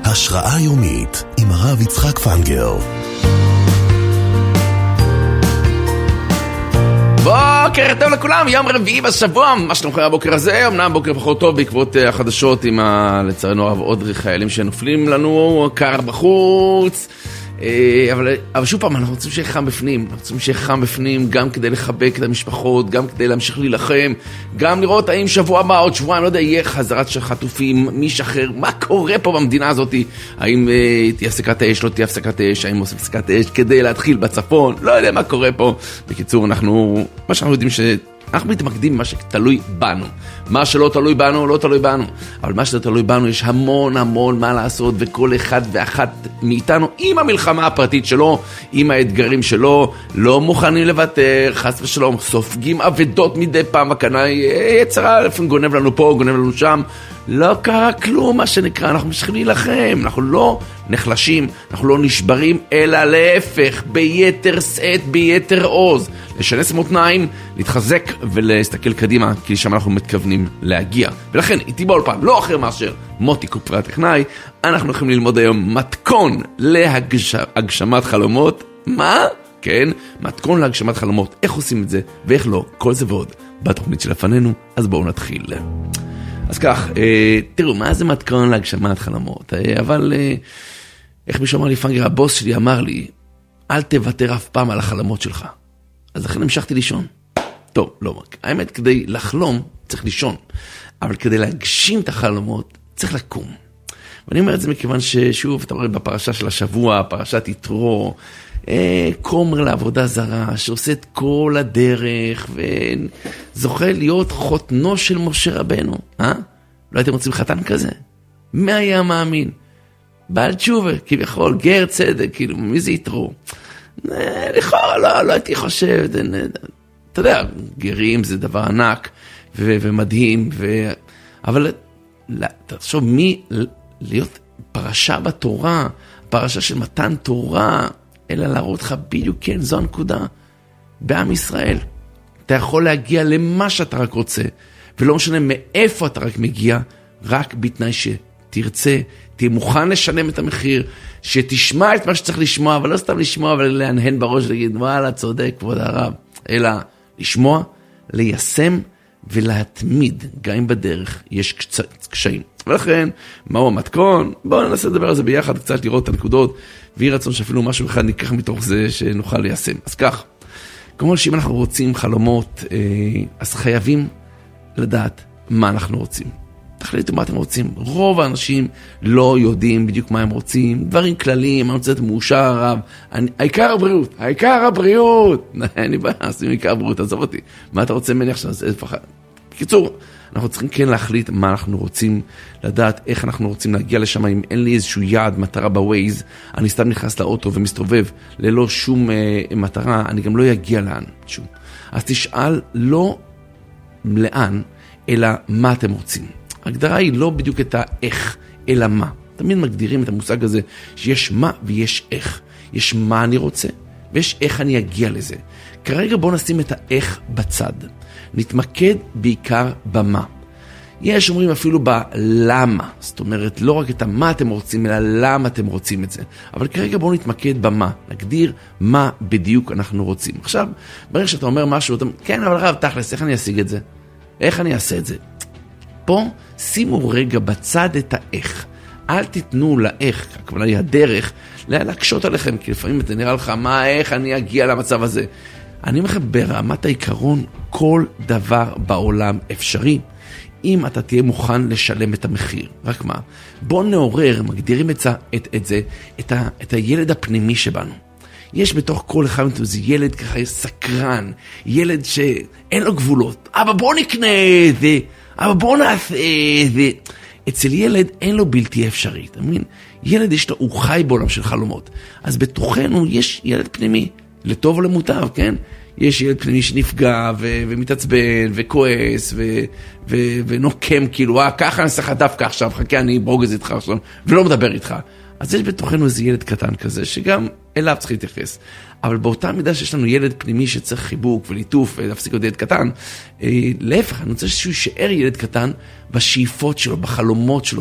השראה יומית עם הרב יצחק פנגר. בוקר טוב לכולם, יום רביעי בשבוע, מה שלומכם הבוקר הזה? אמנם בוקר פחות טוב בעקבות החדשות עם לצערנו הרב עוד חיילים שנופלים לנו, קר בחוץ, אבל שוב פעם, אנחנו רוצים שיהיה חם בפנים, אנחנו רוצים שיהיה חם בפנים גם כדי לחבק את המשפחות, גם כדי להמשיך להילחם, גם לראות האם שבוע הבא, עוד שבועיים, לא יודע, יהיה חזרת של חטופים, מי שחרר, מה קורה פה במדינה הזאת, האם תהיה הפסקת האש, לא תהיה הפסקת האש, האם עושים הפסקת האש כדי להתחיל בצפון, לא יודע מה קורה פה. בקיצור, מה שאנחנו יודעים אנחנו מתמקדים במה שתלוי בנו. מה שלא תלוי בנו, לא תלוי בנו. אבל מה שתלוי בנו, יש המון המון מה לעשות, וכל אחד ואחת מאיתנו, עם המלחמה הפרטית שלו, עם האתגרים שלו, לא מוכנים לוותר, חס ושלום, סופגים עבדות מדי פעם, הקנה יצרה, לפעמים גונב לנו פה, גונב לנו שם, לא קרה כלום, מה שנקרא, אנחנו משכים להילחם, אנחנו לא נחלשים, אנחנו לא נשברים, אלא להפך, ביתר שאת, ביתר עוז, לשנס מותניים, להתחזק ולהסתכל קדימה, כי שם אנחנו מתכוונים להגיע. ולכן, איתי באולפן, לא אחר מאשר מוטי קופרה טכנאי, אנחנו הולכים ללמוד היום מתכון להגשמת חלומות. מה? כן, מתכון להגשמת חלומות, איך עושים את זה ואיך לא, כל זה ועוד בתוכנית שלפנינו, אז בואו נתחיל. אז כך, תראו, מה זה מתכון להגשמת חלומות? אבל איך מישהו אמר לי, פנגר, הבוס שלי אמר לי, אל תוותר אף פעם על החלומות שלך. אז לכן המשכתי לישון. טוב, לא, האמת, כדי לחלום צריך לישון, אבל כדי להגשים את החלומות צריך לקום. ואני אומר את זה מכיוון ששוב, אתה רואה בפרשה של השבוע, פרשת יתרו, כומר לעבודה זרה, שעושה את כל הדרך, וזוכה להיות חותנו של משה רבנו. לא הייתם רוצים חתן כזה? מי היה מאמין? בעל תשובה, כביכול, גר צדק, כאילו, מי זה יתרו? לכאורה, לא הייתי חושב, אתה יודע, גרים זה דבר ענק, ומדהים, אבל תחשוב, מי להיות פרשה בתורה, פרשה של מתן תורה, אלא להראות לך בדיוק, כן, זו הנקודה. בעם ישראל, אתה יכול להגיע למה שאתה רק רוצה, ולא משנה מאיפה אתה רק מגיע, רק בתנאי שתרצה, תהיה מוכן לשלם את המחיר, שתשמע את מה שצריך לשמוע, אבל לא סתם לשמוע, אבל להנהן בראש ולהגיד, וואלה, צודק, כבוד הרב, אלא לשמוע, ליישם ולהתמיד, גם אם בדרך יש קשיים. ולכן, מהו המתכון? בואו ננסה לדבר על זה ביחד, קצת לראות את הנקודות, ויהי רצון שאפילו משהו אחד ניקח מתוך זה שנוכל ליישם. אז כך, כמובן שאם אנחנו רוצים חלומות, אז חייבים לדעת מה אנחנו רוצים. תחליטו מה אתם רוצים. רוב האנשים לא יודעים בדיוק מה הם רוצים, דברים כלליים, אני רוצה להיות מאושר הרב, העיקר הבריאות, העיקר הבריאות, אין לי בעיה, עושים עיקר הבריאות, עזוב אותי, מה אתה רוצה ממני עכשיו? בקיצור, אנחנו צריכים כן להחליט מה אנחנו רוצים, לדעת איך אנחנו רוצים להגיע לשם, אם אין לי איזשהו יעד, מטרה בווייז, אני סתם נכנס לאוטו ומסתובב ללא שום מטרה, אני גם לא אגיע לאן שום. אז תשאל לא לאן, אלא מה אתם רוצים. ההגדרה היא לא בדיוק את האיך, אלא מה. תמיד מגדירים את המושג הזה שיש מה ויש איך. יש מה אני רוצה, ויש איך אני אגיע לזה. כרגע בואו נשים את האיך בצד. נתמקד בעיקר במה. יש אומרים אפילו בלמה. זאת אומרת, לא רק את מה אתם רוצים, אלא למה אתם רוצים את זה. אבל כרגע בואו נתמקד במה. נגדיר מה בדיוק אנחנו רוצים. עכשיו, ברגע שאתה אומר משהו, אתה אומר, כן, אבל רב, תכלס, איך אני אשיג את זה? איך אני אעשה את זה? פה שימו רגע בצד את האיך. אל תיתנו לאיך, הכוונה היא הדרך, להקשות עליכם, כי לפעמים אתה נראה לך, איך אני אגיע למצב הזה? אני אומר לכם, ברמת העיקרון, כל דבר בעולם אפשרי, אם אתה תהיה מוכן לשלם את המחיר. רק מה? בוא נעורר, מגדירים את זה, את הילד הפנימי שבנו. יש בתוך כל אחד זה ילד ככה סקרן, ילד שאין לו גבולות. אבל בוא נקנה את זה, אבל בוא נעשה את זה. אצל ילד אין לו בלתי אפשרי, אתה מבין? ילד יש לו, הוא חי בעולם של חלומות. אז בתוכנו יש ילד פנימי, לטוב או למוטב, כן? יש ילד פנימי שנפגע ומתעצבן וכועס ונוקם, כאילו, ככה אני צריך דווקא עכשיו, חכה, אני ברוגז איתך עכשיו, ולא מדבר איתך. אז יש בתוכנו איזה ילד קטן כזה, שגם אליו צריך להתייחס. אבל באותה מידה שיש לנו ילד פנימי שצריך חיבוק וליטוף ולהפסיק עוד ילד קטן, להפך, אני רוצה שהוא יישאר ילד קטן בשאיפות שלו, בחלומות שלו,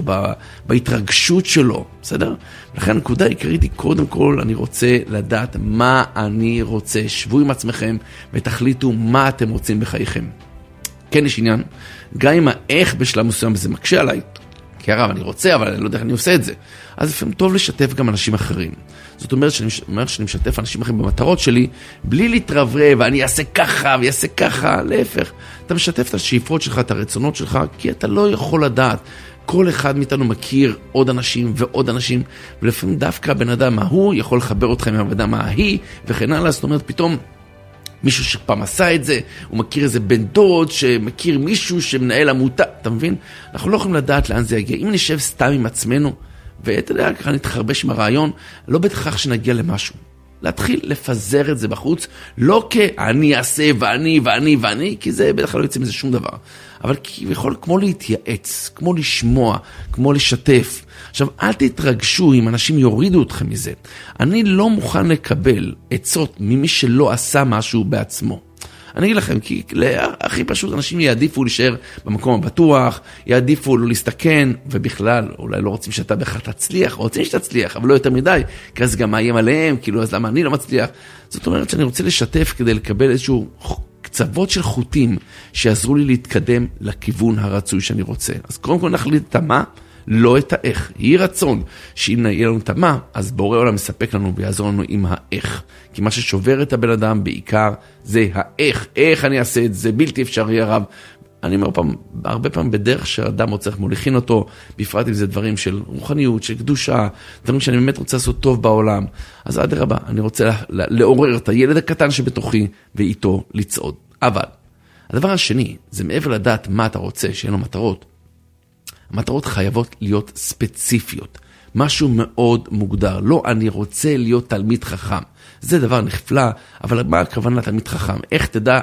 בהתרגשות שלו, בסדר? לכן הנקודה העיקרית היא, קודם כל, אני רוצה לדעת מה אני רוצה. שבו עם עצמכם ותחליטו מה אתם רוצים בחייכם. כן, יש עניין, גם אם האיך בשלב מסוים זה מקשה עליי, כי הרב, אני רוצה, אבל אני לא יודע איך אני עושה את זה. אז לפעמים טוב לשתף גם אנשים אחרים. זאת אומרת שאני משתף אנשים אחרים במטרות שלי, בלי להתרברב, ואני אעשה ככה, ויעשה ככה, להפך. אתה משתף את השאיפות שלך, את הרצונות שלך, כי אתה לא יכול לדעת. כל אחד מאיתנו מכיר עוד אנשים ועוד אנשים, ולפעמים דווקא הבן אדם ההוא יכול לחבר אתכם עם הבן אדם ההיא, וכן הלאה. זאת אומרת, פתאום מישהו שפעם עשה את זה, הוא מכיר איזה בן דוד שמכיר מישהו שמנהל עמותה, אתה מבין? אנחנו לא יכולים לדעת לאן זה יגיע. אם נשב סתם עם עצמנו, ואתה יודע, ככה נתחרבש עם הרעיון, לא בטח שנגיע למשהו. להתחיל לפזר את זה בחוץ, לא כאני אעשה ואני, כי זה בטח לא יוצא מזה שום דבר. אבל כביכול כמו להתייעץ, כמו לשמוע, כמו לשתף. עכשיו, אל תתרגשו אם אנשים יורידו אתכם מזה. אני לא מוכן לקבל עצות ממי שלא עשה משהו בעצמו. אני אגיד לכם, כי הכי פשוט אנשים יעדיפו להישאר במקום הבטוח, יעדיפו לא להסתכן, ובכלל, אולי לא רוצים שאתה בכלל תצליח, רוצים שתצליח, אבל לא יותר מדי, כי אז גם מאיים עליהם, כאילו, אז למה אני לא מצליח? זאת אומרת שאני רוצה לשתף כדי לקבל איזשהו קצוות של חוטים, שיעזרו לי להתקדם לכיוון הרצוי שאני רוצה. אז קודם כל נחליט את מה, לא את האיך. יהי רצון שאם יהיה לנו את מה, אז בורא עולם מספק לנו ויעזור לנו עם האיך. כי מה ששובר את הבן אדם בעיקר זה האיך. איך אני אעשה את זה? בלתי אפשרי הרב. אני אומר הרבה פעמים בדרך שהאדם רוצה איך מוליכין אותו, בפרט אם זה דברים של רוחניות, של קדושה, דברים שאני באמת רוצה לעשות טוב בעולם. אז עד הרבה, אני רוצה לעורר את הילד הקטן שבתוכי ואיתו לצעוד. אבל הדבר השני, זה מעבר לדעת מה אתה רוצה, שאין לו מטרות. המטרות חייבות להיות ספציפיות. משהו מאוד מוגדר. לא, אני רוצה להיות תלמיד חכם. זה דבר נפלא, אבל מה הכוונה לתלמיד חכם? איך תדע,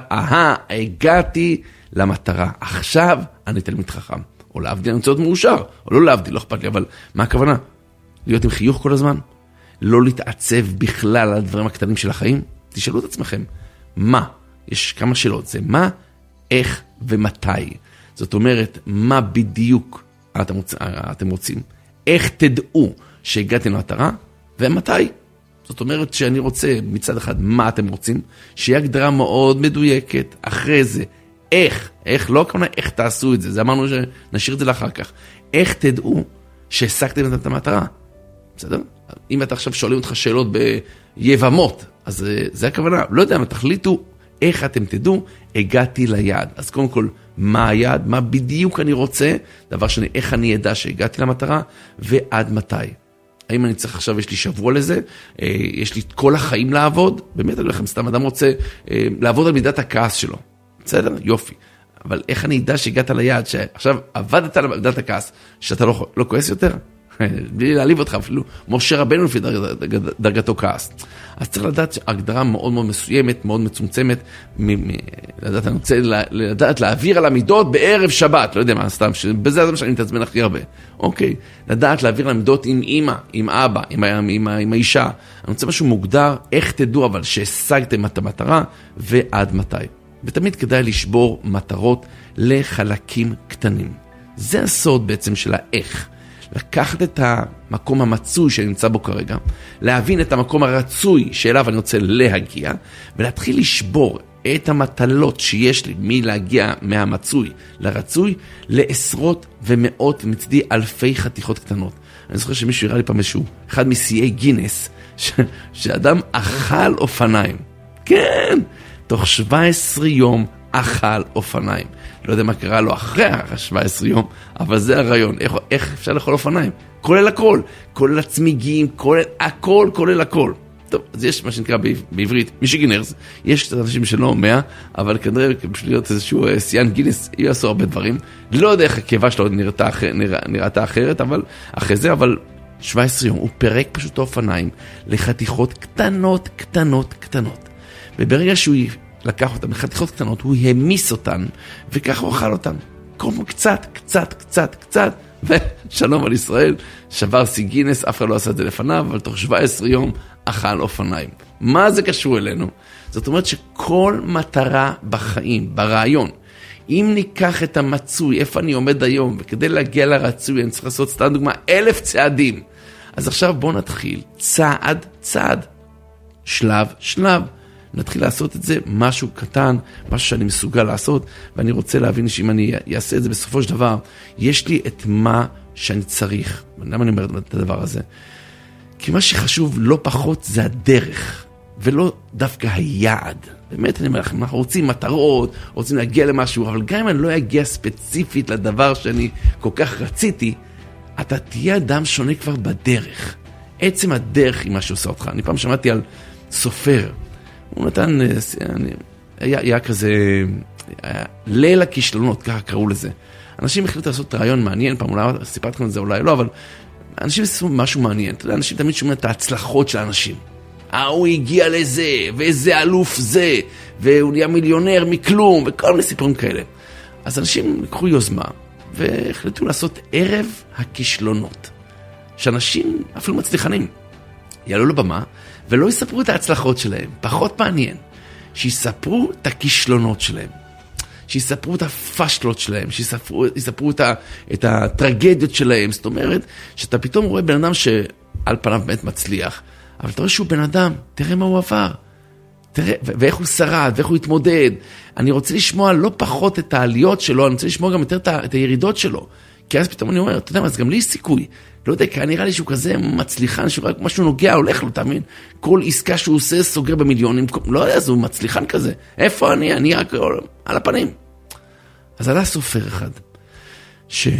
הגעתי למטרה. עכשיו אני תלמיד חכם. או להבדיל, אני רוצה להיות מאושר. או לא להבדיל, לא אכפת לי, אבל מה הכוונה? להיות עם חיוך כל הזמן? לא להתעצב בכלל על הדברים הקטנים של החיים? תשאלו את עצמכם, מה? יש כמה שאלות. זה מה, איך ומתי. זאת אומרת, מה בדיוק אתם רוצים? איך תדעו שהגעתם למטרה? ומתי? זאת אומרת שאני רוצה מצד אחד מה אתם רוצים, שיהיה הגדרה מאוד מדויקת. אחרי זה, איך לא כמובן איך תעשו את זה, זה אמרנו שנשאיר את זה לאחר כך. איך תדעו שהשגתם את המטרה? בסדר? אם אתה עכשיו שואלים אותך שאלות ביבמות, אז זה הכוונה. לא יודע, אבל תחליטו איך אתם תדעו, הגעתי ליעד. אז קודם כל, מה היעד? מה בדיוק אני רוצה? דבר שני, איך אני ידע שהגעתי למטרה? ועד מתי? האם אני צריך עכשיו, יש לי שבוע לזה? יש לי את כל החיים לעבוד? באמת, אני לכם, סתם אדם רוצה לעבוד על מידת הכעס שלו. בסדר? יופי. אבל איך אני ידע שהגעת ליעד? שעכשיו עבדת על מידת הכעס, שאתה לא כועס יותר? בלי להעליב אותך, אפילו משה רבנו לפי דרגתו כעס. אז צריך לדעת הגדרה מאוד מאוד מסוימת, מאוד מצומצמת, לדעת, אני רוצה לדעת להעביר על המידות בערב שבת, לא יודע מה, סתם, בזה זה שאני מתעצבן הכי הרבה. אוקיי, לדעת להעביר על המידות עם אמא, עם אבא, עם האישה. אני רוצה משהו מוגדר, איך תדעו אבל שהשגתם את המטרה ועד מתי. ותמיד כדאי לשבור מטרות לחלקים קטנים. זה הסוד בעצם של האיך. לקחת את המקום המצוי שנמצא בו כרגע, להבין את המקום הרצוי שאליו אני רוצה להגיע, ולהתחיל לשבור את המטלות שיש לי מלהגיע מהמצוי לרצוי, לעשרות ומאות ומצדי אלפי חתיכות קטנות. אני זוכר שמישהו הראה לי פעם איזשהו, אחד משיאי גינס, שאדם אכל אופניים. כן, תוך 17 יום אכל אופניים. לא יודע מה קרה לו אחרי 17 יום, אבל זה הרעיון. איך אפשר לאכול אופניים? כולל הכל. כולל הצמיגים, כולל הכל. טוב, אז יש מה שנקרא בעברית, מישיגינרס, יש אנשים שלא 100, אבל כנראה בשביל להיות איזשהו סיין גינס, יעשו הרבה דברים. לא יודע איך הקיבה שלו נראתה אחרת, אבל אחרי זה, אבל 17 יום, הוא פרק פשוט האופניים לחתיכות קטנות, קטנות, קטנות. וברגע שהוא לקח אותם לחתיכות קטנות, הוא המיס אותן, וככה הוא אכל אותן. כל פעם קצת, ושלום על ישראל, שבר שיא גינס, אף אחד לא עשה את זה לפניו, אבל תוך 17 יום אכל אופניים. מה זה קשור אלינו? זאת אומרת שכל מטרה בחיים, ברעיון, אם ניקח את המצוי, איפה אני עומד היום, וכדי להגיע לרצוי, אני צריך לעשות סתם דוגמה, 1,000 צעדים. אז עכשיו בואו נתחיל, צעד, שלב, נתחיל לעשות את זה, משהו קטן, משהו שאני מסוגל לעשות, ואני רוצה להבין שאם אני אעשה את זה בסופו של דבר, יש לי את מה שאני צריך. למה אני אומר את הדבר הזה? כי מה שחשוב לא פחות זה הדרך, ולא דווקא היעד. באמת אני אומר לכם, אנחנו רוצים מטרות, רוצים להגיע למשהו, אבל גם אם אני לא אגיע ספציפית לדבר שאני כל כך רציתי, אתה תהיה אדם שונה כבר בדרך. עצם הדרך היא מה שעושה אותך. אני פעם שמעתי על סופר, הוא נתן, היה כזה, ליל הכישלונות, ככה קראו לזה. אנשים החליטו לעשות רעיון מעניין, פעם אולי סיפרתי לכם את זה, אולי לא, אבל אנשים עשו משהו מעניין. אתה יודע, אנשים תמיד שומעים את ההצלחות של האנשים. הוא הגיע לזה, ואיזה אלוף זה, והוא נהיה מיליונר מכלום, וכל מיני סיפורים כאלה. אז אנשים לקחו יוזמה, והחליטו לעשות ערב הכישלונות. שאנשים אפילו מצליחנים, יעלו לבמה, ולא יספרו את ההצלחות שלהם, פחות מעניין. שיספרו את הכישלונות שלהם. שיספרו את הפשלות שלהם, שיספרו את הטרגדיות שלהם. זאת אומרת, שאתה פתאום רואה בן אדם שעל פניו באמת מצליח, אבל אתה רואה שהוא בן אדם, תראה מה הוא עבר. תראה, ואיך הוא שרד, ואיך הוא התמודד. אני רוצה לשמוע לא פחות את העליות שלו, אני רוצה לשמוע גם יותר את הירידות שלו. כי אז פתאום אני אומר, אתה יודע מה, אז גם לי יש סיכוי. לא יודע, כי נראה לי שהוא כזה מצליחן, שרק משהו נוגע, הולך לו, תאמין. כל עסקה שהוא עושה סוגר במיליונים, לא יודע, אז הוא מצליחן כזה. איפה אני? אני רק על הפנים. אז עלה סופר אחד, שהוא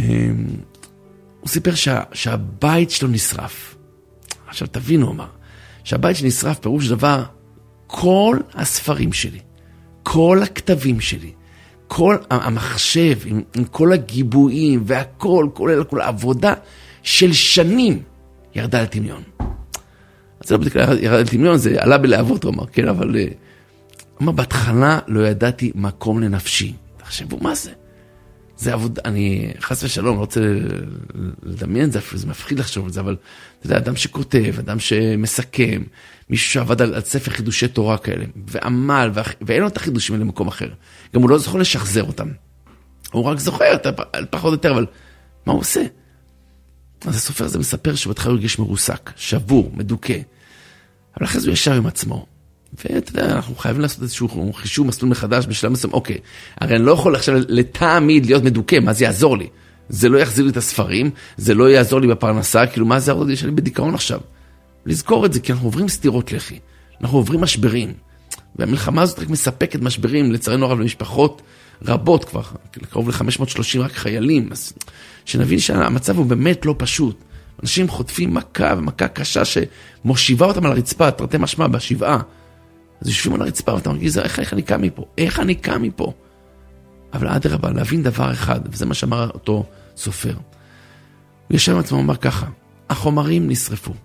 סיפר שהבית שלו נשרף. עכשיו תבינו, הוא אמר, שהבית שנשרף פירוש דבר, כל הספרים שלי, כל הכתבים שלי, כל המחשב, עם כל הגיבויים והכל, כל העבודה של שנים, ירדה לטמיון. אז זה לא בדיוק ירדה לטמיון, זה עלה בלהבות, הוא אמר, כן, אבל אמר, בהתחלה לא ידעתי מקום לנפשי. תחשבו, מה זה? זה עבודה, אני חס ושלום, לא רוצה לדמיין זה, אפילו זה מפחיד לחשוב על זה, אבל אתה יודע, אדם שכותב, אדם שמסכם, מישהו שעבד על ספר חידושי תורה כאלה, ועמל, ואין לו את החידושים האלה למקום אחר. גם הוא לא זוכר לשחזר אותם. הוא רק זוכר, פחות יותר, אבל מה הוא עושה? אז הסופר הזה מספר שבתחילה הוא הרגיש מרוסק, שבור, מדוכא. אבל אחרי זה הוא ישב עם עצמו. ואתה יודע, אנחנו חייבים לעשות איזשהו חישוב מסלול מחדש בשלב מסוים. אוקיי, הרי אני לא יכול עכשיו לתעמיד להיות מדוכא, מה זה יעזור לי? זה לא יחזיר לי את הספרים, זה לא יעזור לי בפרנסה, כאילו מה זה יעזור לי? יש לי בדיכאון עכשיו. לזכור את זה, כי אנחנו עוברים סתירות לחי, אנחנו עוברים משברים, והמלחמה הזאת רק מספקת משברים, לצערנו הרב למשפחות רבות כבר, קרוב ל-530 רק חיילים, אז שנבין שהמצב הוא באמת לא פשוט. אנשים חוטפים מכה, ומכה קשה שמושיבה אותם על הרצפה, תרתי משמע בשבעה, אז יושבים על הרצפה, ואתה מרגיש, איך אני קם מפה? איך אני קם מפה? אבל עד הרבה, להבין דבר אחד, וזה מה שאמר אותו סופר. הוא ישב עם עצמו, הוא אמר ככה, החומרים נשרפו,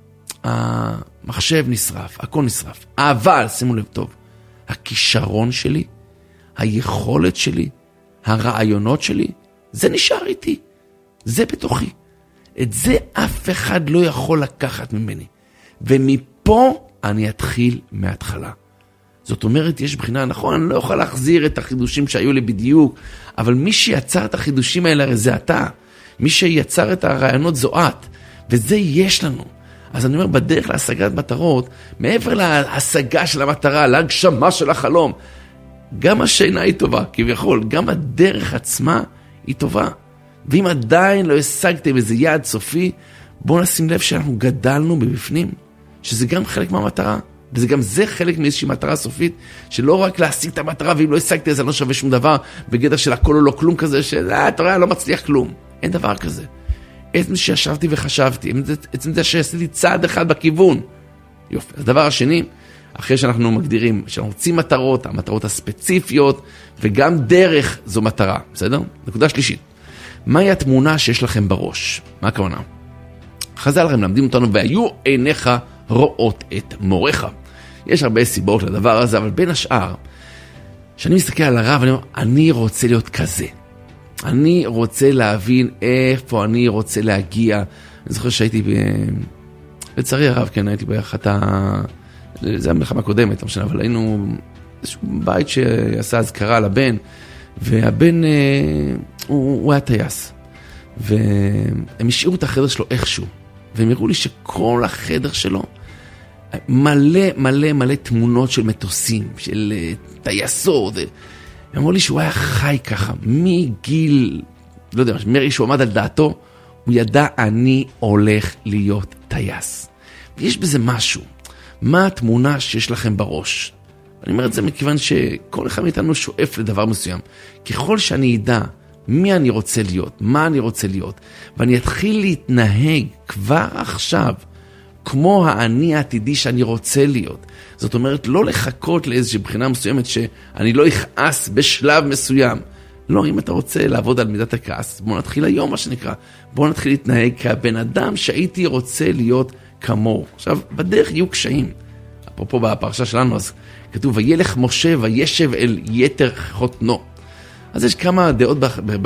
המחשב נשרף, הכל נשרף, אבל, שימו לב טוב, הכישרון שלי, היכולת שלי, הרעיונות שלי, זה נשאר איתי, זה בתוכי. את זה אף אחד לא יכול לקחת ממני. ומפה אני אתחיל מההתחלה. זאת אומרת, יש בחינה, נכון, אני לא יכול להחזיר את החידושים שהיו לי בדיוק, אבל מי שיצר את החידושים האלה הרי זה אתה. מי שיצר את הרעיונות זו את. וזה יש לנו. אז אני אומר, בדרך להשגת מטרות, מעבר להשגה של המטרה, להגשמה של החלום, גם השינה היא טובה, כביכול, גם הדרך עצמה היא טובה. ואם עדיין לא השגתם איזה יעד סופי, בואו נשים לב שאנחנו גדלנו מבפנים, שזה גם חלק מהמטרה, וזה גם זה חלק מאיזושהי מטרה סופית, שלא רק להשיג את המטרה, ואם לא השגתי אז אני לא שווה שום דבר, בגדר של הכל או לא כלום כזה, אתה רואה, לא מצליח כלום. אין דבר כזה. עצם שישבתי וחשבתי, עצם זה שעשיתי צעד אחד בכיוון. יופי. הדבר השני, אחרי שאנחנו מגדירים, שאנחנו רוצים מטרות, המטרות הספציפיות, וגם דרך זו מטרה, בסדר? נקודה שלישית. מהי התמונה שיש לכם בראש? מה הכוונה? חז"ל הרי מלמדים אותנו, והיו עיניך רואות את מורך. יש הרבה סיבות לדבר הזה, אבל בין השאר, כשאני מסתכל על הרב, אני אומר, אני רוצה להיות כזה. אני רוצה להבין איפה אני רוצה להגיע. אני זוכר שהייתי לצערי הרב, כן, הייתי באחת זה המלחמה הקודמת, לא משנה, אבל היינו איזשהו בית שעשה הזכרה לבן, והבן, הוא היה טייס. והם השאירו את החדר שלו איכשהו, והם הראו לי שכל החדר שלו מלא מלא מלא תמונות של מטוסים, של טייסות. הם אמרו לי שהוא היה חי ככה, מגיל, לא יודע, מרגע שהוא עמד על דעתו, הוא ידע אני הולך להיות טייס. ויש בזה משהו. מה התמונה שיש לכם בראש? אני אומר את זה מכיוון שכל אחד מאיתנו שואף לדבר מסוים. ככל שאני אדע מי אני רוצה להיות, מה אני רוצה להיות, ואני אתחיל להתנהג כבר עכשיו, כמו האני העתידי שאני רוצה להיות. זאת אומרת, לא לחכות לאיזושהי בחינה מסוימת שאני לא אכעס בשלב מסוים. לא, אם אתה רוצה לעבוד על מידת הכעס, בוא נתחיל היום מה שנקרא. בוא נתחיל להתנהג כבן אדם שהייתי רוצה להיות כמוהו. עכשיו, בדרך יהיו קשיים. אפרופו בפרשה שלנו, אז כתוב, וילך משה וישב אל יתר חותנו. אז יש כמה דעות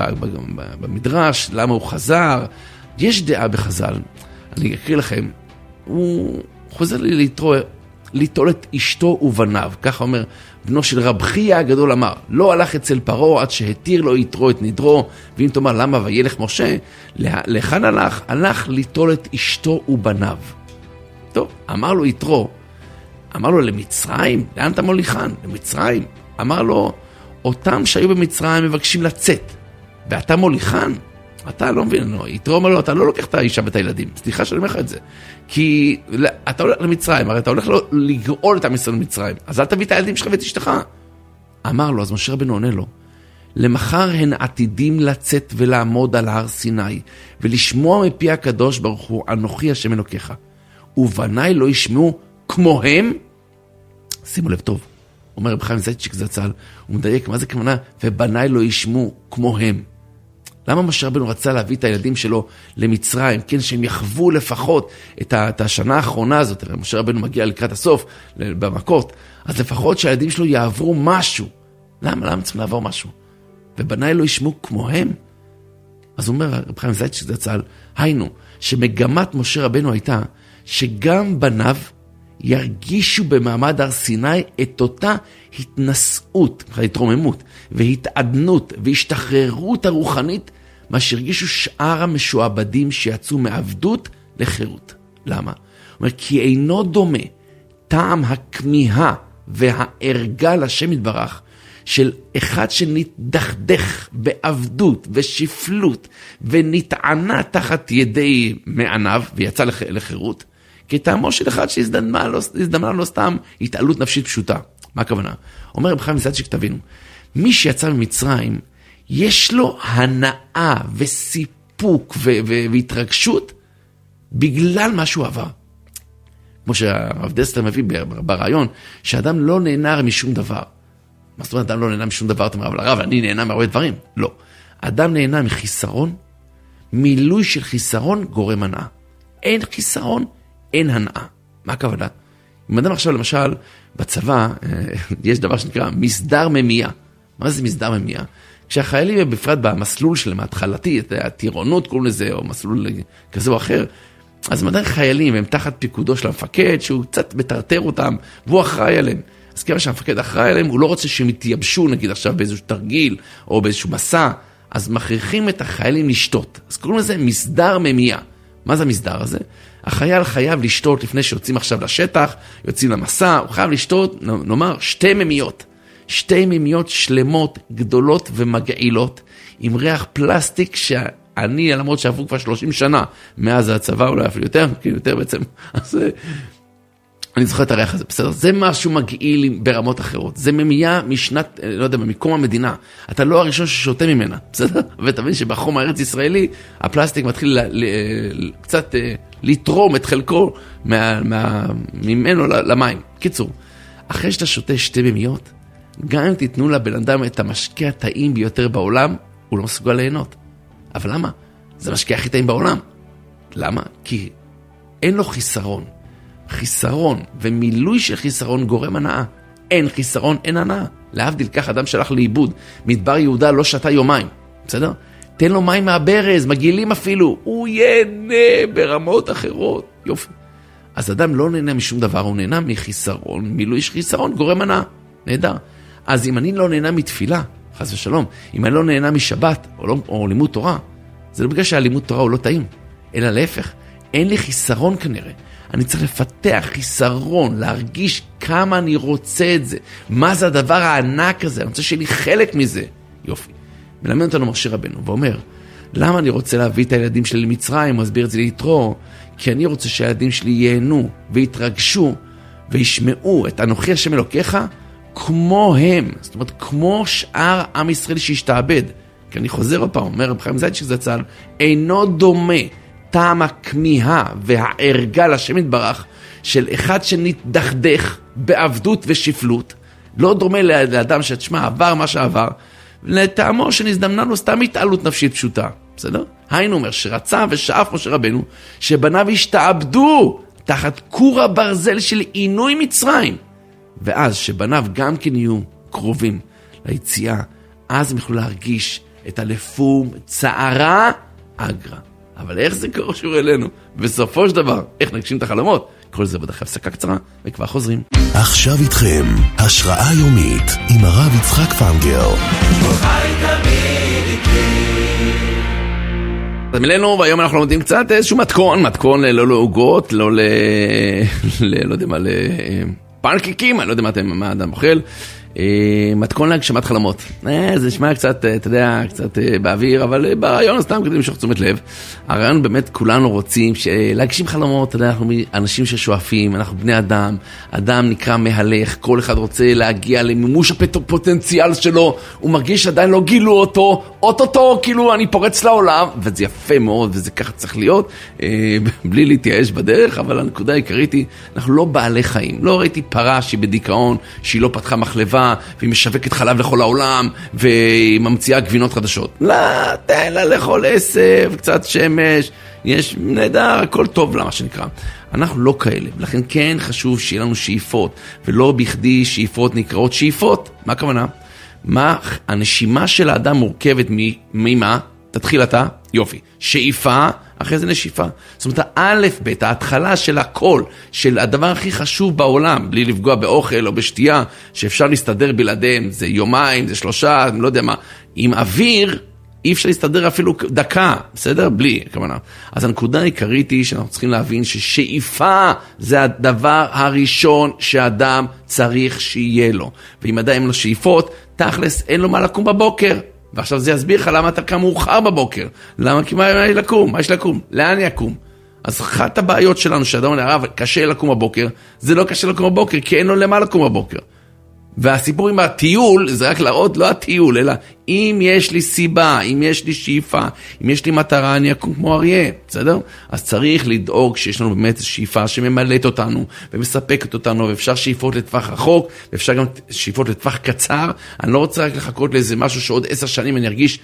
במדרש, למה הוא חזר. יש דעה בחז"ל, אני אקריא לכם, הוא חוזר לי ליטול את אשתו ובניו. ככה אומר, בנו של רב חייא הגדול אמר, לא הלך אצל פרעה עד שהתיר לו יתרו את נדרו, ואם תאמר למה וילך משה, לכאן הלך ליטול את אשתו ובניו. טוב, אמר לו יתרו, אמר לו למצרים, לאן אתה מוליכן? למצרים. אמר לו, אותם שהיו במצרים מבקשים לצאת, ואתה מוליכן? אתה לא מבין, יתרו אומר לו, אתה לא לוקח את האישה ואת הילדים, סליחה שאני אומר לך את זה, כי אתה הולך למצרים, הרי אתה הולך לגאול את עם ישראל למצרים, אז אל תביא את הילדים שלך ואת אשתך. אמר לו, אז משה רבנו עונה לו, למחר הן עתידים לצאת ולעמוד על הר סיני, ולשמוע מפי הקדוש ברוך הוא, אנוכי השם אלוקיך, ובניי לא ישמעו כמוהם. שימו לב טוב, אומר רב חיים זיידשיק זצ"ל, הוא מדייק מה זה כוונה, ובניי לא ישמעו כמוהם. למה משה רבנו רצה להביא את הילדים שלו למצרים, כן, שהם יחוו לפחות את השנה האחרונה הזאת, משה רבנו מגיע לקראת הסוף, במכות, אז לפחות שהילדים שלו יעברו משהו. למה צריכים לעבור משהו? ובניי לא ישמעו כמוהם. אז הוא אומר, רב חיים זיידשיק זצ"ל, היינו, שמגמת משה רבנו הייתה, שגם בניו ירגישו במעמד הר סיני את אותה התנשאות, התרוממות, והתעדנות, והשתחררות הרוחנית, מה שהרגישו שאר המשועבדים שיצאו מעבדות לחירות. למה? הוא אומר, כי אינו דומה טעם הכמיהה והערגה לשם יתברך, של אחד שנתדכדך בעבדות ושפלות, ונתענה תחת ידי מעניו, ויצא לחירות, כטעמו של אחד שהזדמנה לו סתם התעלות נפשית פשוטה. מה הכוונה? אומר רב חיים זיידשיק, תבינו, מי שיצא ממצרים, יש לו הנאה וסיפוק והתרגשות בגלל מה שהוא עבר. כמו שהרב דסלר מביא ברעיון, שאדם לא נהנה משום דבר. מה זאת אומרת, אדם לא נהנה משום דבר? אתה אומר, אבל הרב, אני נהנה מהרבה דברים. לא. אדם נהנה מחיסרון, מילוי של חיסרון גורם הנאה. אין חיסרון, אין הנאה. מה הכוונה? אם אדם עכשיו, למשל, בצבא, יש דבר שנקרא מסדר ממייה. מה זה מסדר ממייה? כשהחיילים הם בפרט במסלול שלהם, ההתחלתי, הטירונות קוראים לזה, או מסלול כזה או אחר, אז מדעי חיילים הם תחת פיקודו של המפקד, שהוא קצת מטרטר אותם, והוא אחראי עליהם. אז כיוון שהמפקד אחראי עליהם, הוא לא רוצה שהם יתייבשו, נגיד עכשיו באיזשהו תרגיל, או באיזשהו מסע, אז מכריחים את החיילים לשתות. אז קוראים לזה מסדר ממייה. מה זה המסדר הזה? החייל חייב לשתות לפני שיוצאים עכשיו לשטח, יוצאים למסע, הוא חייב לשתות, נאמר, 2 ממיות. 2 ממיות שלמות, גדולות ומגעילות, עם ריח פלסטיק שאני, למרות שעברו כבר 30 שנה, מאז הצבא, אולי אפילו יותר, כי יותר בעצם, אז אני זוכר את הריח הזה, בסדר? זה משהו מגעיל ברמות אחרות, זה ממייה משנת, לא יודע, מקום המדינה, אתה לא הראשון ששותה ממנה, בסדר? ותבין שבחום הארץ ישראלי, הפלסטיק מתחיל קצת לתרום את חלקו ממנו למים. קיצור, אחרי שאתה שותה 2 ממיות, גם אם תיתנו לבן אדם את המשקה הטעים ביותר בעולם, הוא לא מסוגל ליהנות. אבל למה? זה המשקה הכי טעים בעולם. למה? כי אין לו חיסרון. חיסרון ומילוי של חיסרון גורם הנאה. אין חיסרון, אין הנאה. להבדיל, כך אדם שלח לאיבוד. מדבר יהודה לא שתה יומיים. בסדר? תן לו מים מהברז, מגעילים אפילו, הוא ייהנה ברמות אחרות. יופי. אז אדם לא נהנה משום דבר, הוא נהנה מחיסרון, מילוי חיסרון, גורם הנאה, נהדר. אז אם אני לא נהנה מתפילה, חס ושלום, אם אני לא נהנה משבת או לימוד תורה, זה לא בגלל שהלימוד תורה הוא לא טעים, אלא להפך, אין לי חיסרון כנראה. אני צריך לפתח חיסרון, להרגיש כמה אני רוצה את זה, מה זה הדבר הענק הזה, אני רוצה שיהיה לי חלק מזה. יופי. מלמד אותנו משה רבנו ואומר, למה אני רוצה להביא את הילדים שלי למצרים, הוא מסביר את זה ליתרו, כי אני רוצה שהילדים שלי ייהנו ויתרגשו וישמעו את אנוכי השם אלוקיך כמו הם, זאת אומרת כמו שאר עם ישראל שהשתעבד. כי אני חוזר עוד פעם, אומר רב חיים זיידשיק זצ"ל, אינו דומה טעם הכמיהה והערגה לשם יתברך של אחד שנתדכדך בעבדות ושפלות, לא דומה לאדם שתשמע עבר מה שעבר, לטעמו שנזדמנה לו סתם התעלות נפשית פשוטה, בסדר? היינו אומר שרצה ושאף משה רבנו שבניו השתעבדו תחת כור הברזל של עינוי מצרים, ואז שבניו גם כן יהיו קרובים ליציאה, אז הם יוכלו להרגיש את הלפום צערה אגרה. אבל איך זה קשור אלינו? בסופו של דבר, איך נגשים את החלומות? כל זה בדרך הפסקה קצרה, וכבר חוזרים. עכשיו איתכם, השראה יומית עם הרב יצחק פנגר. אז מילאנו, והיום אנחנו לומדים קצת איזשהו מתכון לא לעוגות, לא יודע מה, לפנקקים, אני לא יודע מה אדם אוכל, מתכון להגשמת חלומות. זה נשמע קצת, אתה יודע, קצת באוויר, אבל ברעיון סתם כדי למשוך תשומת לב. הרעיון באמת כולנו רוצים להגשים חלומות, אתה יודע, אנחנו אנשים ששואפים, אנחנו בני אדם, אדם נקרא מהלך, כל אחד רוצה להגיע למימוש הפוטנציאל שלו, הוא מרגיש שעדיין לא גילו אותו, אוטוטו, כאילו אני פורץ לעולם, וזה יפה מאוד, וזה ככה צריך להיות, בלי להתייאש בדרך, אבל הנקודה העיקרית היא, אנחנו לא בעלי חיים, לא ראיתי פרה שהיא בדיכאון, שהיא לא פתחה מחלבה, והיא משווקת חלב לכל העולם, והיא ממציאה גבינות חדשות. לא, תן לה לאכול עשב, קצת שמש, יש נהדר, הכל טוב לה, מה שנקרא. אנחנו לא כאלה, ולכן כן חשוב שיהיה לנו שאיפות, ולא בכדי שאיפות נקראות שאיפות. מה הכוונה? מה הנשימה של האדם מורכבת ממה? תתחיל אתה, יופי. שאיפה, אחרי זה נשיפה. זאת אומרת, האלף בית, ההתחלה של הכל, של הדבר הכי חשוב בעולם, בלי לפגוע באוכל או בשתייה, שאפשר להסתדר בלעדיהם, זה יומיים, זה 3, אני לא יודע מה. עם אוויר, אי אפשר להסתדר אפילו דקה, בסדר? בלי, כמובן. אז הנקודה העיקרית היא שאנחנו צריכים להבין ששאיפה זה הדבר הראשון שאדם צריך שיהיה לו. ואם אדם אין לו שאיפות, תכלס אין לו מה לקום בבוקר. ועכשיו זה יסביר לך למה אתה קם מאוחר בבוקר. למה? כי מה יש לקום? מה יש לקום? לאן יקום? אז אחת הבעיות שלנו שאדם אומר, הרב, קשה לקום בבוקר, זה לא קשה לקום בבוקר, כי אין לו למה לקום בבוקר. והסיפור עם הטיול, זה רק להראות, לא הטיול, אלא אם יש לי סיבה, אם יש לי שאיפה, אם יש לי מטרה, אני אקום כמו אריה, בסדר? אז צריך לדאוג שיש לנו באמת שאיפה שממלאת אותנו, ומספקת אותנו, ואפשר שאיפות לטווח רחוק, ואפשר גם שאיפות לטווח קצר. אני לא רוצה רק לחכות לאיזה משהו שעוד 10 שנים אני ארגיש,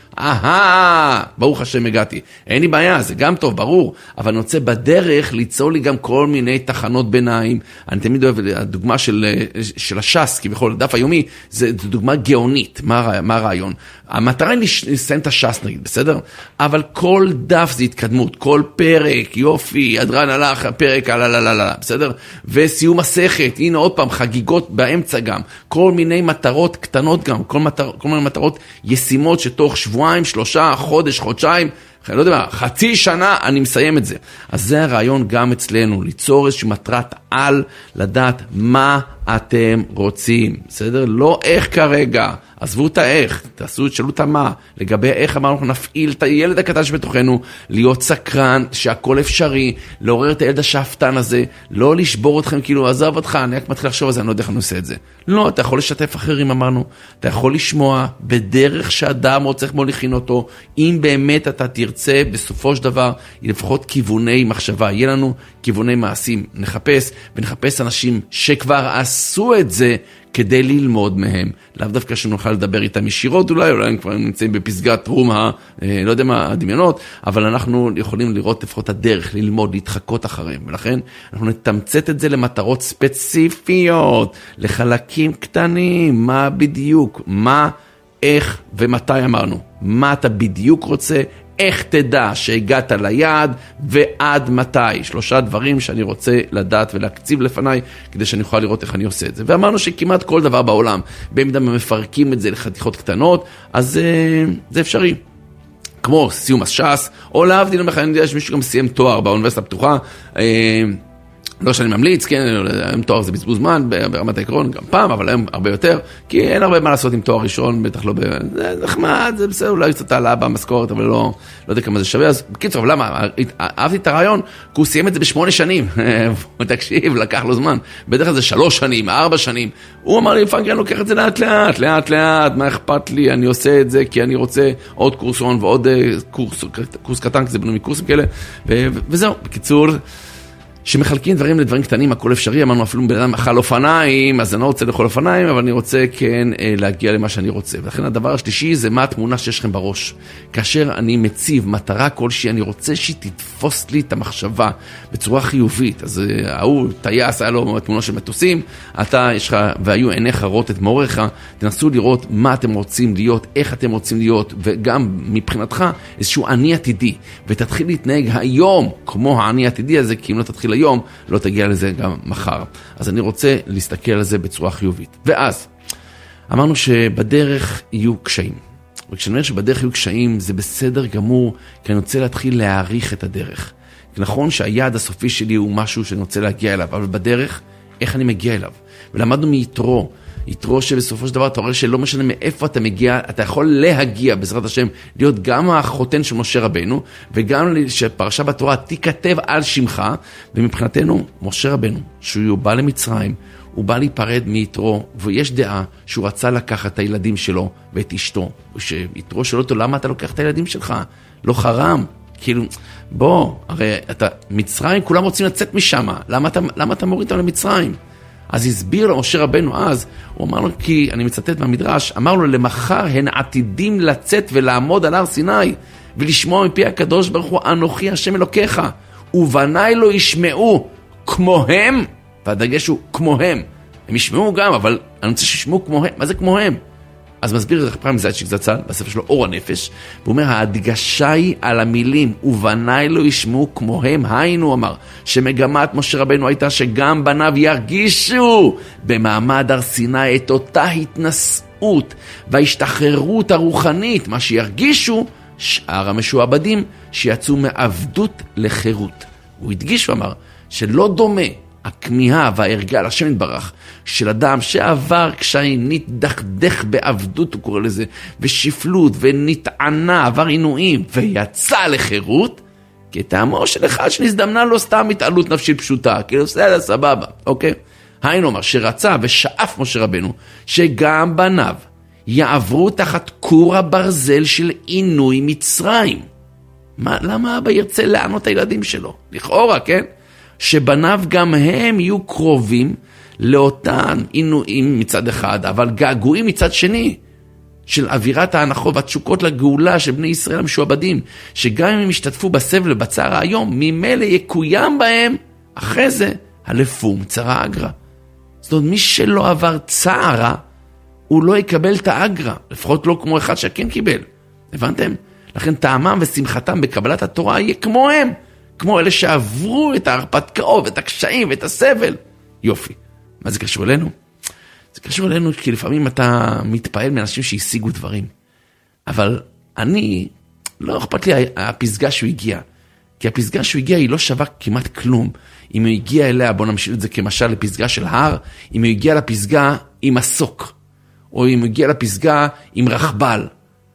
ברוך השם הגעתי. אין לי בעיה, זה גם טוב, ברור, אבל אני רוצה בדרך ליצור לי גם כל מיני תחנות ביניים. אני תמיד אוהב, הדוגמה של הש"ס, כביכול, דף היומי, זה דוגמה גאונית. מה הרעיון? המטרה היא לסיים את הש"ס נגיד, בסדר? אבל כל דף זה התקדמות, כל פרק, יופי, אדרן הלך, הפרק, בסדר? וסיום מסכת, הנה עוד פעם, חגיגות באמצע גם, כל מיני מטרות קטנות גם, כל מיני מטרות ישימות שתוך שבועיים, 3 חודש, חודשיים, אני לא יודע מה, חצי שנה אני מסיים את זה. אז זה הרעיון גם אצלנו, ליצור איזושהי מטרת על, לדעת מה אתם רוצים, בסדר? לא איך כרגע, עזבו את האיך, תשאלו את המה, לגבי איך אמרנו, אנחנו נפעיל את הילד הקטן שבתוכנו, להיות סקרן, שהכל אפשרי, לעורר את הילד השאפתן הזה, לא לשבור אתכם, כאילו, עזב אותך, אני רק מתחיל לחשוב על זה, אני לא יודע איך אני עושה את זה. לא, אתה יכול לשתף אחרים, אמרנו, אתה יכול לשמוע בדרך שאדם רוצה כמו לכין אותו, אם באמת אתה תרצה, בסופו של דבר, לפחות כיווני מחשבה, יהיה לנו כיווני מעשים, נחפש אנשים שכבר עשו את זה, כדי ללמוד מהם, לאו דווקא שנוכל לדבר איתם ישירות, אולי הם כבר נמצאים בפסגת רום, לא יודע מה, הדמיונות, אבל אנחנו יכולים לראות לפחות הדרך, ללמוד, להתחקות אחריהם, ולכן אנחנו נתמצת את זה למטרות ספציפיות, לחלקים קטנים, מה בדיוק, איך ומתי אמרנו. מה אתה בדיוק רוצה, איך תדע שהגעת ליעד ועד מתי. 3 דברים שאני רוצה לדעת ולהקציב לפניי כדי שאני אוכל לראות איך אני עושה את זה. ואמרנו שכמעט כל דבר בעולם, במידה מפרקים את זה לחתיכות קטנות, אז זה אפשרי. כמו סיום הש"ס, או להבדיל ממך, אני יודע שמישהו גם סיים תואר באוניברסיטה הפתוחה, לא שאני ממליץ, כן, היום תואר זה בזבוז זמן, ברמת העקרון גם פעם, אבל היום הרבה יותר, כי אין הרבה מה לעשות עם תואר ראשון, בטח לא, זה נחמד, זה בסדר, אולי קצת העלאה במשכורת, אבל לא יודע כמה זה שווה, אז בקיצור, אבל למה? אהבתי את הרעיון, כי הוא סיים את זה ב8 שנים, תקשיב, לקח לו זמן, בדרך כלל זה 3 שנים, 4 שנים, הוא אמר לי, פנקרן, לוקח את זה לאט, מה אכפת לי, אני עושה את זה, כי אני רוצה עוד קורסון ועוד קורס קטן, כי זה בנו מקורסים כאלה, וזהו, בקיצור, שמחלקים דברים לדברים קטנים, הכל אפשרי, אמרנו אפילו בן אדם אכל אופניים, אז אני לא רוצה לאכול אופניים, אבל אני רוצה כן להגיע למה שאני רוצה. ולכן הדבר השלישי זה מה התמונה שיש לכם בראש. כאשר אני מציב מטרה כלשהי, אני רוצה שהיא תתפוס לי את המחשבה בצורה חיובית. אז ההוא טייס, היה לו תמונה של מטוסים, אתה יש לך, והיו עיניך רואות את מעוריך, תנסו לראות מה אתם רוצים להיות, איך אתם רוצים להיות, וגם מבחינתך איזשהו עני עתידי, ותתחיל להתנהג היום כמו העני עתידי הזה, כי אם לא תתחיל היום, לא תגיע לזה גם מחר. אז אני רוצה להסתכל על זה בצורה חיובית. ואז, אמרנו שבדרך יהיו קשיים. וכשאני אומר שבדרך יהיו קשיים, זה בסדר גמור, כי אני רוצה להתחיל להעריך את הדרך. נכון שהיעד הסופי שלי הוא משהו שאני רוצה להגיע אליו, אבל בדרך, איך אני מגיע אליו? ולמדנו מיתרו, יתרו שבסופו של דבר אתה רואה שלא משנה מאיפה אתה מגיע, אתה יכול להגיע בעזרת השם, להיות גם החותן של משה רבנו, וגם שפרשה בתורה תיכתב על שמך, ומבחינתנו, משה רבנו, שהוא בא למצרים, הוא בא להיפרד מיתרו, ויש דעה שהוא רצה לקחת את הילדים שלו ואת אשתו, ושיתרו שואל אותו, למה אתה לוקח את הילדים שלך? לא חרם, כאילו, בוא, הרי אתה, מצרים, כולם רוצים לצאת משם, למה אתה מוריד אותם למצרים? אז הסביר לו משה רבנו אז, הוא אמר לו, כי אני מצטט מהמדרש, אמר לו, למחר הן עתידים לצאת ולעמוד על הר סיני, ולשמוע מפי הקדוש ברוך הוא, אנוכי השם אלוקיך, ובניי לא ישמעו כמוהם, והדגש הוא כמוהם, הם ישמעו גם, אבל אני רוצה שישמעו כמוהם, מה זה כמוהם? אז מסביר את פעם זית שקזצל, בספר שלו אור הנפש, והוא אומר, ההדגשה היא על המילים, ובניי לא ישמעו כמוהם, היינו אמר, שמגמת משה רבנו הייתה שגם בניו ירגישו במעמד הר סיני את אותה התנשאות, וההשתחררות הרוחנית, מה שירגישו שאר המשועבדים שיצאו מעבדות לחירות. הוא הדגיש ואמר, שלא דומה, הכמיהה וההרגל, השם יתברך, של אדם שעבר קשיים, נתדכדך בעבדות, הוא קורא לזה, ושפלות, ונתענה, עבר עינויים, ויצא לחירות, כטעמו של אחד שנזדמנה לו סתם התעלות נפשית פשוטה, כאילו בסדר, סבבה, אוקיי? היינו אומר, שרצה ושאף משה רבנו, שגם בניו יעברו תחת כור הברזל של עינוי מצרים. למה אבא ירצה לענות הילדים שלו? לכאורה, כן? שבניו גם הם יהיו קרובים לאותן עינויים מצד אחד, אבל געגועים מצד שני, של אווירת ההנחות והתשוקות לגאולה של בני ישראל המשועבדים, שגם אם הם ישתתפו בסבל ובצער היום, ממילא יקוים בהם, אחרי זה, הלפום צרה אגרה. זאת אומרת, מי שלא עבר צערה, הוא לא יקבל את האגרה, לפחות לא כמו אחד שכן קיבל. הבנתם? לכן טעמם ושמחתם בקבלת התורה יהיה כמוהם, כמו אלה שעברו את ההרפתקאות, את הקשיים ואת הסבל. יופי. מה זה קשור אלינו? זה קשור אלינו כי לפעמים אתה מתפעל מאנשים שהשיגו דברים. אבל אני, לא אכפת לי הפסגה שהוא הגיע. כי הפסגה שהוא הגיע היא לא שווה כמעט כלום. אם הוא הגיע אליה, בוא נמשיל את זה כמשל לפסגה של הר, אם הוא הגיע לפסגה עם מסוק, או אם הוא הגיע לפסגה עם רכבל.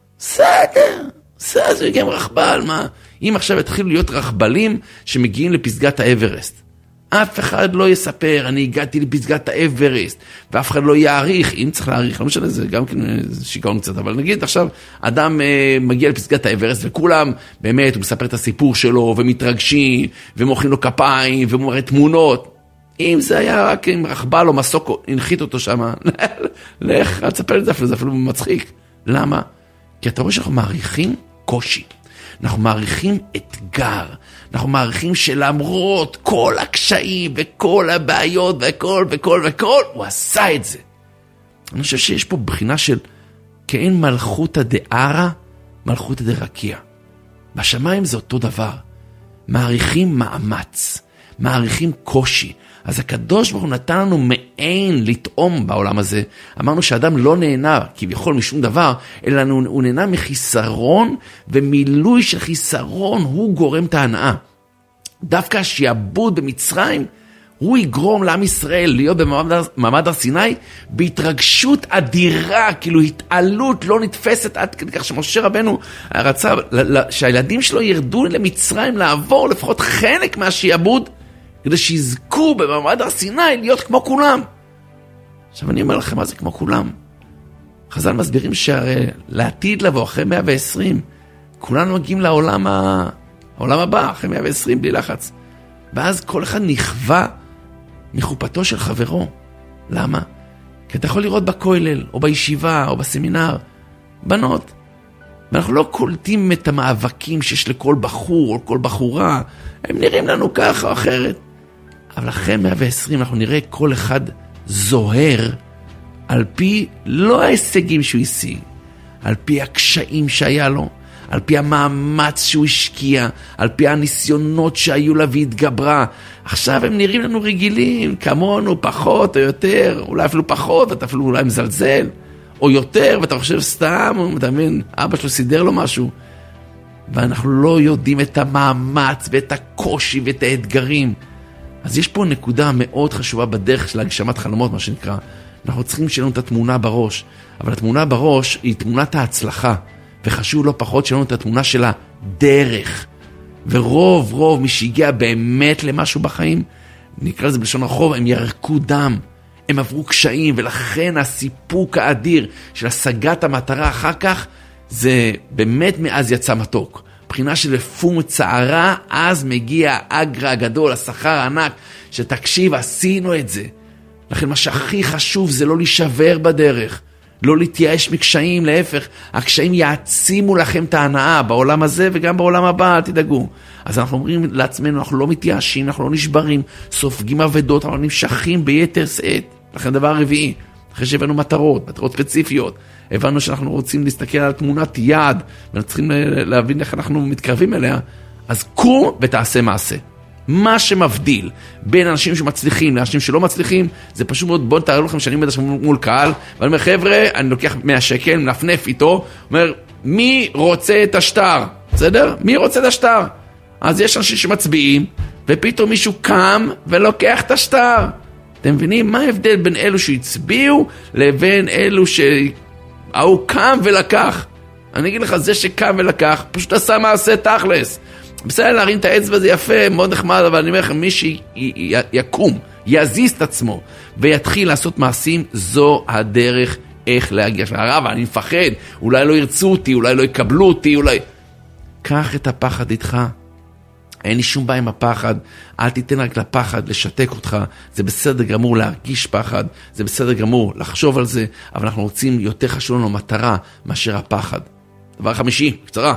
בסדר, הוא הגיע עם רכבל, מה? אם עכשיו התחילו להיות רכבלים שמגיעים לפסגת האברסט. אף אחד לא יספר, אני הגעתי לפסגת האברסט, ואף אחד לא יעריך, אם צריך להעריך, לא משנה, זה גם כן שיגעון קצת, אבל נגיד עכשיו, אדם מגיע לפסגת האברסט, וכולם באמת, הוא מספר את הסיפור שלו, ומתרגשים, ומוחאים לו כפיים, ומראה תמונות. אם זה היה רק עם רכבל או מסוק, הנחית אותו שם, לך, אל תספר את זה אפילו מצחיק. למה? כי אתה רואה שאנחנו מעריכים קושי. אנחנו מעריכים אתגר, אנחנו מעריכים שלמרות כל הקשיים וכל הבעיות וכל, הוא עשה את זה. אני חושב שיש פה בחינה של כאין מלכותא דערא, מלכותא דרקיע. בשמיים זה אותו דבר. מעריכים מאמץ, מעריכים קושי. אז הקדוש ברוך הוא נתן לנו מעין לטעום בעולם הזה. אמרנו שהאדם לא נהנה כביכול משום דבר, אלא הוא נהנה מחיסרון, ומילוי של חיסרון הוא גורם את ההנאה. דווקא השיעבוד במצרים, הוא יגרום לעם ישראל להיות במעמד הר סיני, בהתרגשות אדירה, כאילו התעלות לא נתפסת עד כדי כך שמשה רבנו רצה שהילדים שלו ירדו למצרים לעבור לפחות חלק מהשיעבוד, כדי שיזכו במעמד הר סיני להיות כמו כולם. עכשיו אני אומר לכם, מה זה כמו כולם? חז"ל מסבירים שהרי לעתיד לבוא אחרי 120, כולנו מגיעים לעולם הבא, אחרי 120 בלי לחץ. ואז כל אחד נכווה מחופתו של חברו. למה? כי אתה יכול לראות בכולל, או בישיבה, או בסמינר, בנות. ואנחנו לא קולטים את המאבקים שיש לכל בחור, או כל בחורה. הם נראים לנו ככה או אחרת. אבל אחרי 120 אנחנו נראה כל אחד זוהר, על פי לא ההישגים שהוא השיג, על פי הקשיים שהיה לו, על פי המאמץ שהוא השקיע, על פי הניסיונות שהיו לה והתגברה. עכשיו הם נראים לנו רגילים, כמונו, פחות או יותר, אולי אפילו פחות, אתה אפילו אולי מזלזל, או יותר, ואתה חושב סתם, אתה מבין, אבא שלו סידר לו משהו. ואנחנו לא יודעים את המאמץ ואת הקושי ואת האתגרים. אז יש פה נקודה מאוד חשובה בדרך של הגשמת חלומות, מה שנקרא. אנחנו צריכים שיהיה לנו את התמונה בראש, אבל התמונה בראש היא תמונת ההצלחה. וחשוב לא פחות שלנו את התמונה של הדרך. ורוב מי שהגיע באמת למשהו בחיים, נקרא לזה בלשון הרחוב, הם ירקו דם, הם עברו קשיים, ולכן הסיפוק האדיר של השגת המטרה אחר כך, זה באמת מאז יצא מתוק. מבחינה של לפום צערה, אז מגיע האגרה הגדול, השכר הענק, שתקשיב, עשינו את זה. לכן מה שהכי חשוב זה לא להישבר בדרך, לא להתייאש מקשיים, להפך, הקשיים יעצימו לכם את ההנאה בעולם הזה וגם בעולם הבא, אל תדאגו. אז אנחנו אומרים לעצמנו, אנחנו לא מתייאשים, אנחנו לא נשברים, סופגים עבדות, אנחנו נמשכים ביתר שאת. לכן דבר רביעי, אחרי שהבאנו מטרות ספציפיות, הבנו שאנחנו רוצים להסתכל על תמונת יעד, ואנחנו צריכים להבין איך אנחנו מתקרבים אליה, אז קום ותעשה מעשה. מה שמבדיל בין אנשים שמצליחים לאנשים שלא מצליחים, זה פשוט מאוד, בואו תארו לכם שאני עומד עכשיו מול קהל, ואני אומר, חבר'ה, אני לוקח 100 שקל, מנפנף איתו, אומר, מי רוצה את השטר? בסדר? מי רוצה את השטר? אז יש אנשים שמצביעים, ופתאום מישהו קם ולוקח את השטר. אתם מבינים? מה ההבדל בין אלו שהצביעו, לבין אלו שהוא קם ולקח? אני אגיד לך, זה שקם ולקח, פשוט עשה מעשה תכלס. בסדר, להרים את האצבע זה יפה, מאוד נחמד, אבל אני אומר לכם, מי שיקום, יזיז את עצמו, ויתחיל לעשות מעשים, זו הדרך איך להגיע. הרב, אני מפחד, אולי לא ירצו אותי, אולי לא יקבלו אותי, אולי... קח את הפחד איתך, אין לי שום בעיה עם הפחד, אל תיתן רק לפחד לשתק אותך, זה בסדר גמור להרגיש פחד, זה בסדר גמור לחשוב על זה, אבל אנחנו רוצים יותר חשוב לנו מטרה מאשר הפחד. דבר חמישי, קצרה.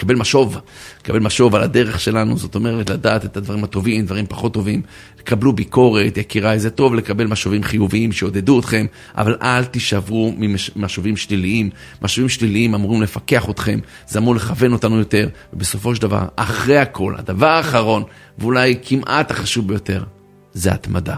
קבל משוב על הדרך שלנו, זאת אומרת לדעת את הדברים הטובים, דברים פחות טובים, קבלו ביקורת, יקירה, זה טוב לקבל משובים חיוביים שיעודדו אתכם, אבל אל תישברו ממשובים שליליים. משובים שליליים אמורים לפקח אתכם, זה אמור לכוון אותנו יותר, ובסופו של דבר, אחרי הכל, הדבר האחרון, ואולי כמעט החשוב ביותר, זה התמדה.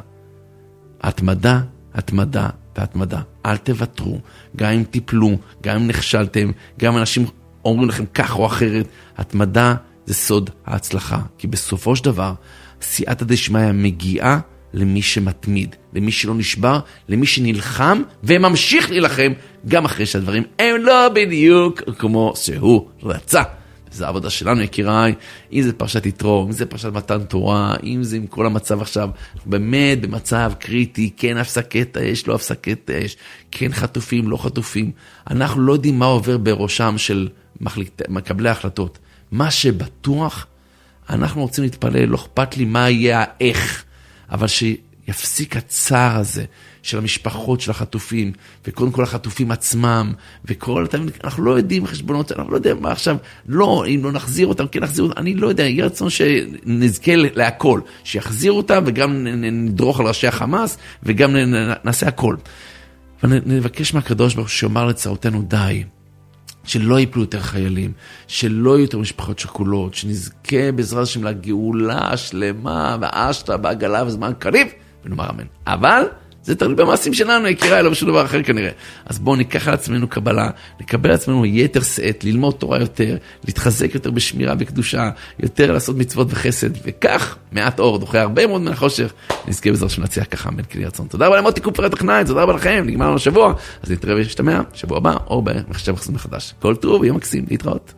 התמדה והתמדה. אל תוותרו, גם אם תיפלו, גם אם נכשלתם, גם אנשים אומרים לכם כך או אחרת, התמדה זה סוד ההצלחה. כי בסופו של דבר, סייעתא דשמיא מגיעה למי שמתמיד, למי שלא נשבר, למי שנלחם וממשיך להילחם, גם אחרי שהדברים הם לא בדיוק כמו שהוא רצה. זה העבודה שלנו, יקיריי, אם זה פרשת יתרו, אם זה פרשת מתן תורה, אם זה עם כל המצב עכשיו, באמת במצב קריטי, כן הפסקת האש, לא הפסקת האש, כן חטופים, לא חטופים. אנחנו לא יודעים מה עובר בראשם של מקבלי ההחלטות. מה שבטוח, אנחנו רוצים להתפלל, לא אכפת לי מה יהיה האיך, אבל שיפסיק הצער הזה של המשפחות של החטופים, וקודם כל החטופים עצמם, אנחנו לא יודעים חשבונות, אנחנו לא יודעים מה עכשיו, לא, אם לא נחזיר אותם, כן נחזיר אותם, אני לא יודע, יהיה רצון שנזכה להכל, שיחזיר אותם, וגם נדרוך על ראשי החמאס, וגם נעשה הכל. ונבקש מהקדוש ברוך הוא שיאמר לצרותינו די, שלא ייפלו יותר חיילים, שלא יהיו יותר משפחות שכולות, שנזכה בעזרת השם לגאולה השלמה והאשתה בעגלה וזמן קריב, ונאמר אמן. אבל זה תלוי במעשים שלנו, יקירה, לא בשום דבר אחר כנראה. אז בואו ניקח על עצמנו קבלה, נקבל על עצמנו יתר שאת, ללמוד תורה יותר, להתחזק יותר בשמירה וקדושה, יותר לעשות מצוות וחסד, וכך מעט אור, דוחה הרבה מאוד מן החושך, נזכה בעזרת השם להצליח ככה בין כלי רצון. תודה רבה למוטי קופר הטכנאי, תודה רבה לכם, נגמר לנו השבוע, אז נתראה ונשתמע שבוע הבא, או במחשב חסות מחדש. כל טוב ויום מקסים, להתראות.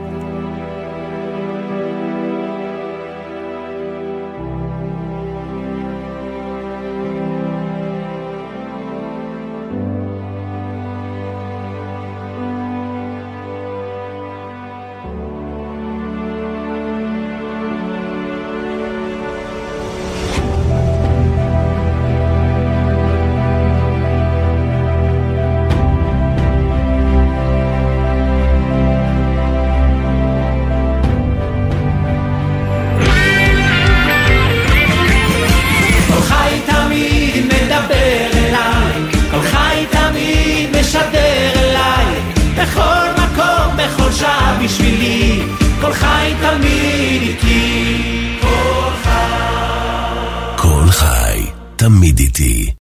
בשבילי, כל חי תמיד איתי, כל חי תמיד איתי.